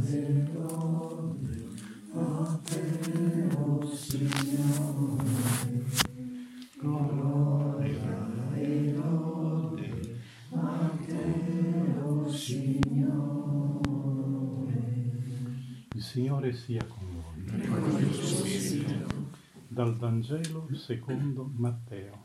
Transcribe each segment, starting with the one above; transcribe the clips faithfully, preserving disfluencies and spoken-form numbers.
e lode a te, o Signore. Gloria e lode a te, o Signore. Il Signore sia con voi. Dal Vangelo secondo Matteo.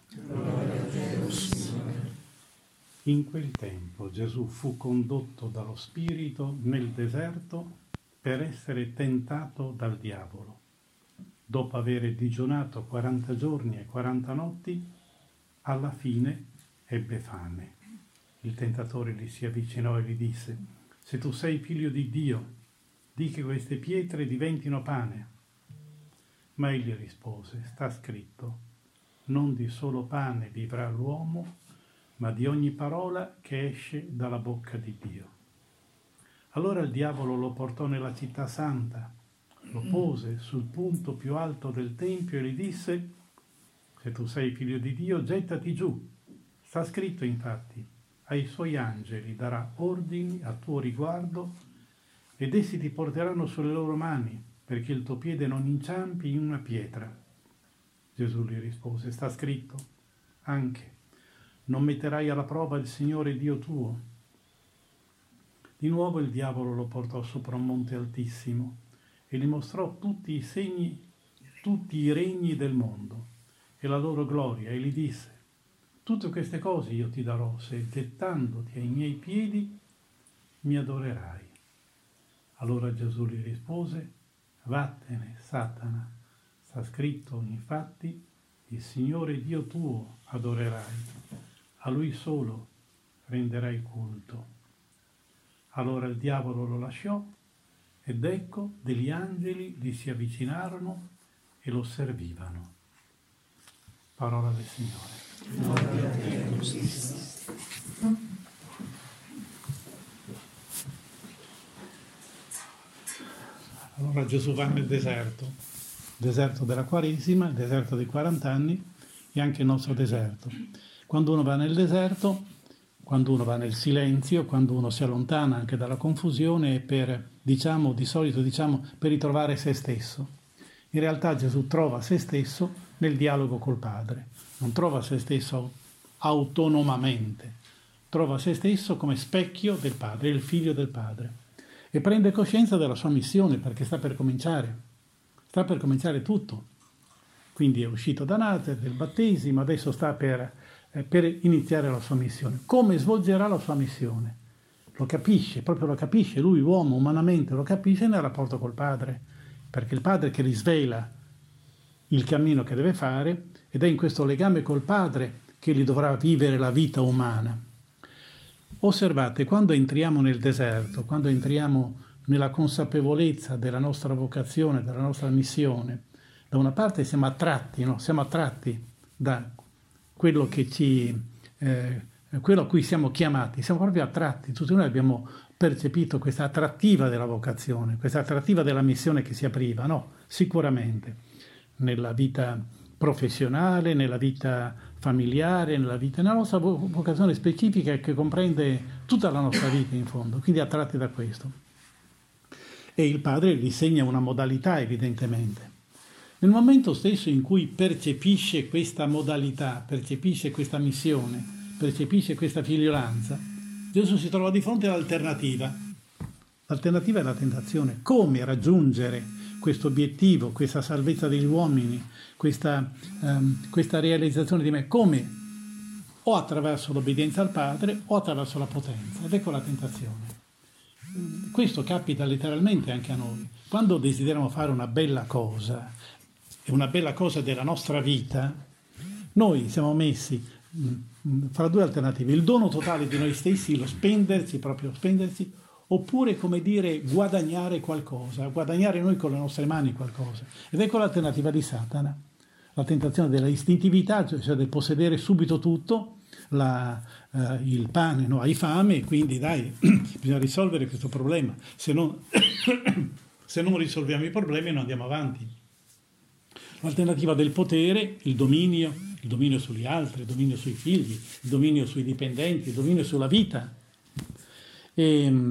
In quel tempo Gesù fu condotto dallo Spirito nel deserto per essere tentato dal diavolo. Dopo aver digiunato quaranta giorni e quaranta notti, alla fine ebbe fame. Il tentatore gli si avvicinò e gli disse: «Se tu sei figlio di Dio, di che queste pietre diventino pane». Ma egli rispose: «Sta scritto, non di solo pane vivrà l'uomo, ma di ogni parola che esce dalla bocca di Dio». Allora il diavolo lo portò nella città santa, lo pose sul punto più alto del tempio e gli disse: «Se tu sei figlio di Dio, gettati giù. Sta scritto infatti, ai suoi angeli darà ordini a tuo riguardo ed essi ti porteranno sulle loro mani, perché il tuo piede non inciampi in una pietra». Gesù gli rispose: «Sta scritto anche, non metterai alla prova il Signore Dio tuo». Di nuovo il diavolo lo portò sopra un monte altissimo e gli mostrò tutti i segni, tutti i regni del mondo e la loro gloria, e gli disse: «Tutte queste cose io ti darò se, gettandoti ai miei piedi, mi adorerai». Allora Gesù gli rispose: «Vattene, Satana, sta scritto infatti, il Signore Dio tuo adorerai, a Lui solo renderai culto». Allora il diavolo lo lasciò ed ecco degli angeli gli si avvicinarono e lo servivano. Parola del Signore. Gloria a te, Cristo. Allora Gesù va nel deserto, il deserto della Quaresima, il deserto dei quaranta anni e anche il nostro deserto. Quando uno va nel deserto, quando uno va nel silenzio, quando uno si allontana anche dalla confusione, è per, diciamo, di solito diciamo, per ritrovare se stesso. In realtà Gesù trova se stesso nel dialogo col Padre, non trova se stesso autonomamente, trova se stesso come specchio del Padre, il figlio del Padre, e prende coscienza della sua missione, perché sta per cominciare, sta per cominciare tutto. Quindi è uscito da Nazareth, del battesimo, adesso sta per... per iniziare la sua missione. Come svolgerà la sua missione? Lo capisce, proprio lo capisce, lui uomo umanamente lo capisce nel rapporto col Padre, perché il Padre che gli svela il cammino che deve fare, ed è in questo legame col Padre che gli dovrà vivere la vita umana. Osservate, quando entriamo nel deserto, quando entriamo nella consapevolezza della nostra vocazione, della nostra missione, da una parte siamo attratti, no? Siamo attratti da quello che ci, eh, quello a cui siamo chiamati, siamo proprio attratti. Tutti noi abbiamo percepito questa attrattiva della vocazione, questa attrattiva della missione che si apriva, no? Sicuramente, nella vita professionale, nella vita familiare, nella vita, nella nostra vocazione specifica che comprende tutta la nostra vita in fondo, quindi attratti da questo. E il Padre gli segna una modalità, evidentemente. Nel momento stesso in cui percepisce questa modalità, percepisce questa missione, percepisce questa figliolanza, Gesù si trova di fronte all'alternativa. L'alternativa è la tentazione. Come raggiungere questo obiettivo, questa salvezza degli uomini, questa, um, questa realizzazione di me? Come? O attraverso l'obbedienza al Padre o attraverso la potenza. Ed ecco la tentazione. Questo capita letteralmente anche a noi. Quando desideriamo fare una bella cosa, è una bella cosa della nostra vita, noi siamo messi fra due alternative: il dono totale di noi stessi, lo spenderci, proprio spenderci, oppure, come dire, guadagnare qualcosa, guadagnare noi con le nostre mani qualcosa. Ed ecco l'alternativa di Satana, la tentazione della istintività, cioè del possedere subito tutto, la, eh, il pane, no? Hai fame, quindi dai, bisogna risolvere questo problema, se non, se non risolviamo i problemi non andiamo avanti. L'alternativa del potere, il dominio, il dominio sugli altri, il dominio sui figli, il dominio sui dipendenti, il dominio sulla vita. E,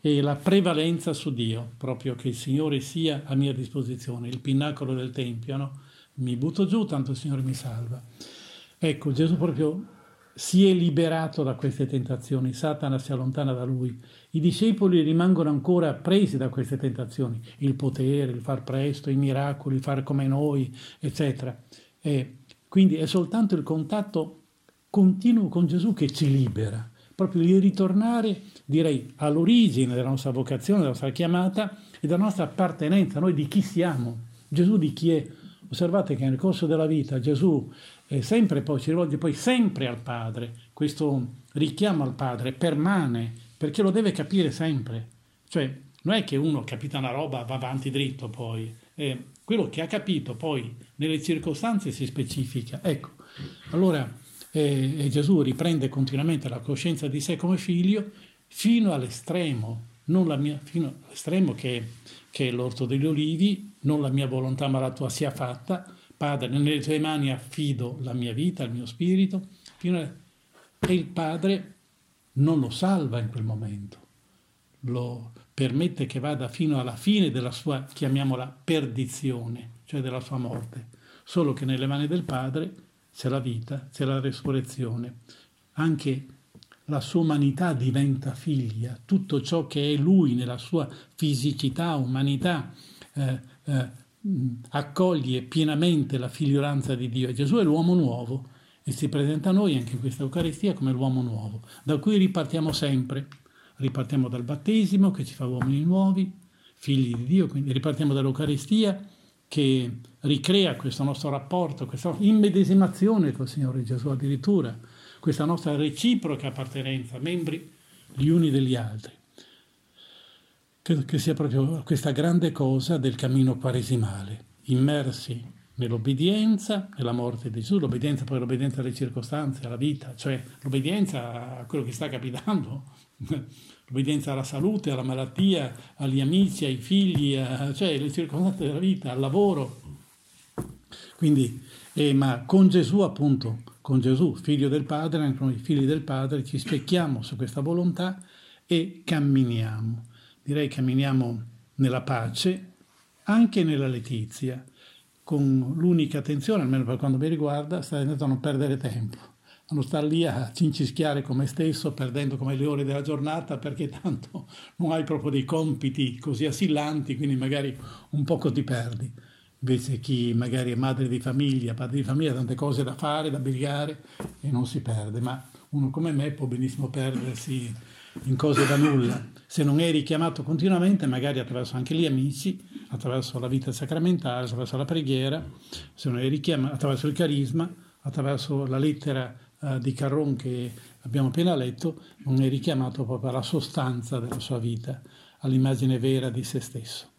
e la prevalenza su Dio, proprio che il Signore sia a mia disposizione, il pinnacolo del Tempio, no? Mi butto giù, tanto il Signore mi salva. Ecco, Gesù proprio si è liberato da queste tentazioni, Satana si allontana da lui. I discepoli rimangono ancora presi da queste tentazioni, il potere, il far presto, i miracoli, il fare come noi, eccetera. E quindi è soltanto il contatto continuo con Gesù che ci libera, proprio di ritornare, direi, all'origine della nostra vocazione, della nostra chiamata e della nostra appartenenza, noi di chi siamo, Gesù di chi è. Osservate che nel corso della vita Gesù è sempre poi, si rivolge poi sempre al Padre, questo richiamo al Padre permane, perché lo deve capire sempre, cioè non è che uno capita una roba va avanti dritto poi, eh, quello che ha capito poi nelle circostanze si specifica. Ecco, allora eh, Gesù riprende continuamente la coscienza di sé come figlio fino all'estremo, non la mia, fino all'estremo che, che è l'orto degli olivi, non la mia volontà ma la tua sia fatta, Padre, nelle tue mani affido la mia vita, il mio spirito, fino a... e il Padre non lo salva in quel momento, lo permette che vada fino alla fine della sua, chiamiamola, perdizione, cioè della sua morte. Solo che nelle mani del Padre c'è la vita, c'è la resurrezione. Anche la sua umanità diventa figlia, tutto ciò che è Lui nella sua fisicità, umanità, eh, eh, accoglie pienamente la figliolanza di Dio. E Gesù è l'uomo nuovo e si presenta a noi anche in questa Eucaristia come l'uomo nuovo, da cui ripartiamo sempre. Ripartiamo dal battesimo che ci fa uomini nuovi, figli di Dio, quindi ripartiamo dall'Eucaristia che ricrea questo nostro rapporto, questa immedesimazione col Signore Gesù addirittura, questa nostra reciproca appartenenza, membri gli uni degli altri. Credo che sia proprio questa grande cosa del cammino quaresimale, immersi nell'obbedienza, nella morte di Gesù, l'obbedienza poi l'obbedienza alle circostanze, alla vita, cioè l'obbedienza a quello che sta capitando, l'obbedienza alla salute, alla malattia, agli amici, ai figli, a, cioè le circostanze della vita, al lavoro. Quindi, eh, ma con Gesù appunto, con Gesù, figlio del Padre, anche noi figli del Padre, ci specchiamo su questa volontà e camminiamo. Direi camminiamo nella pace, anche nella letizia, con l'unica attenzione, almeno per quanto mi riguarda, sta attento a non perdere tempo, a non star lì a cincischiare con me stesso, perdendo come le ore della giornata, perché tanto non hai proprio dei compiti così assillanti, quindi magari un poco ti perdi. Invece chi magari è madre di famiglia, padre di famiglia, ha tante cose da fare, da brigare e non si perde, ma uno come me può benissimo perdersi in cose da nulla. Se non è richiamato continuamente, magari attraverso anche gli amici, attraverso la vita sacramentale, attraverso la preghiera, se non è richiamato, attraverso il carisma, attraverso la lettera uh, di Carron che abbiamo appena letto, non è richiamato proprio alla sostanza della sua vita, all'immagine vera di se stesso.